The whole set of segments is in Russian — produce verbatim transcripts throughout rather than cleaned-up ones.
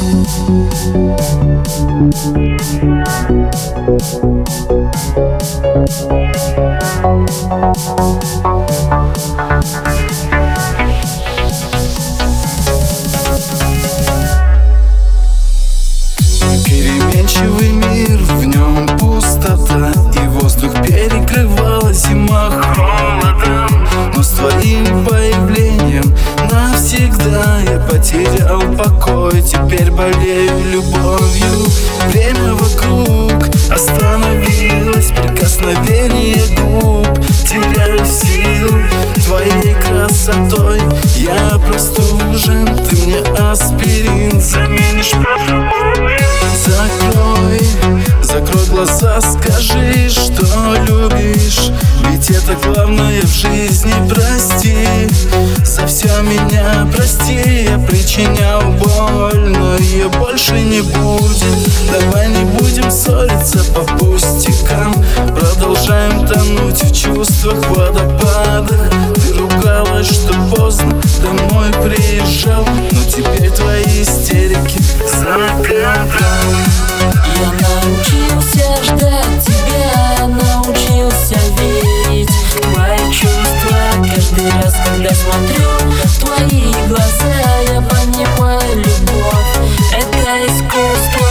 Переменчивый мир, в нем пустота, и воздух перекрывала зима холодом. Но с твоим появлением навсегда я потерял покой. Теперь болею любовью, время вокруг остановилось, прикосновение губ. Теряю силы твоей красотой, я простужен, ты мне аспирин заменишь поцелуй. Закрой, закрой глаза, скажи, что любишь, ведь это главное в жизни. Прости, за все меня прости, я причинял боль, но ее больше не будет. Давай не будем ссориться по пустякам, продолжаем тонуть в чувствах, водопадах. Ты ругалась, что поздно домой приезжал, но теперь твои истерики за кадром. Я научился ждать тебя, научился верить в твои чувства. Каждый раз, когда смотрю в твои глаза, я понимаю, любовь — это искусство.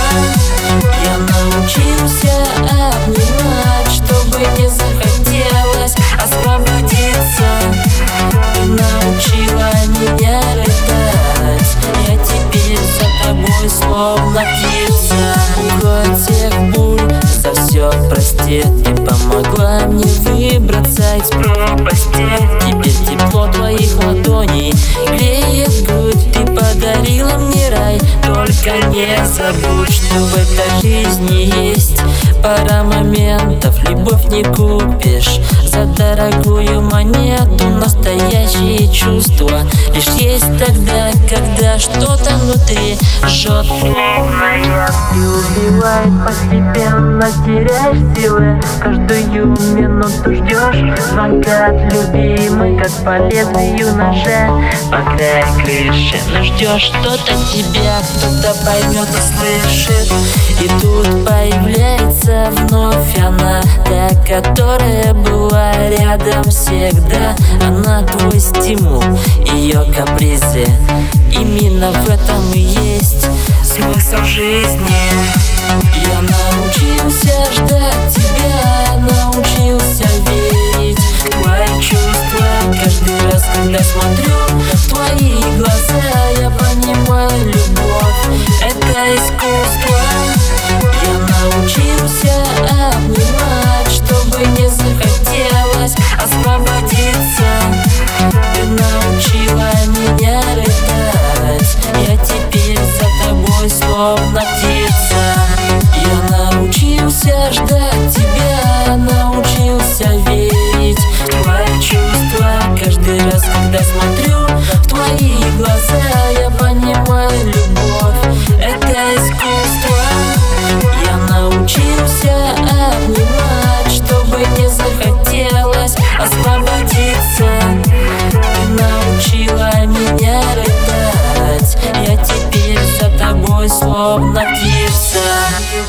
Я научился обнимать, чтобы не захотелось освободиться. Ты научила меня рыдать, я теперь за тобой словно птица. Укроет всех боль, за все простит и помогла мне выбраться из пропасти. Теперь тепло твоих ладоней греет грудь. Ты подарила мне рай, только не забудь, что в этой жизни есть пара моментов. Любовь не купишь за дорогую монету. Настоящие чувства лишь есть тогда, когда что-то внутри жжет. Ты убивает постепенно, теряешь силы. Каждую минуту ждешь звонка от любимой, как по лезвию ножа по краю крыши. Но ждешь что-то тебя, кто-то поймет и слышит. И тут появляется вновь она, та, которая была рядом всегда. Она твой стимул, ее капризы. Именно в этом и есть смысл жизни. Я научился ждать тебя, научился верить в твои чувства. Каждый раз, когда смотрю в твои глаза, я понимаю, любовь — это искусство. Я научился обнимать, чтобы не захотелось освободиться. Ты научила меня рыдать, я теперь за тобой словно птица. Я научился ждать тебя, научился верить в твои чувства. Каждый раз, когда смотрю в твои глаза, я понимаю, любовь — это искусство. Я научился обнимать, чтобы не захотелось освободиться. Ты научила меня рыдать, я теперь за тобой словно птица.